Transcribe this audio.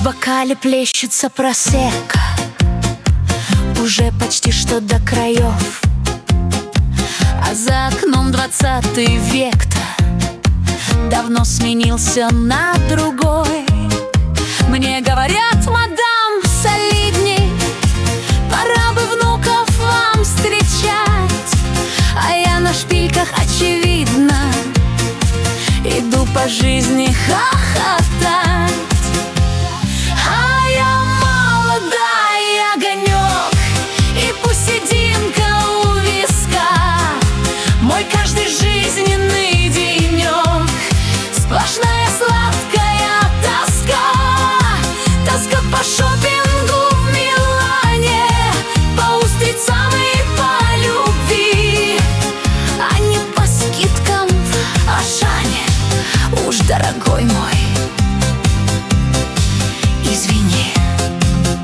бокале плещется просекко, уже почти что до краев. А за окном 20 век-то давно сменился на другой. Мне говорят, мадам, солидней, пора бы внуков вам встречать. А я на шпильках, очевидно, иду по жизни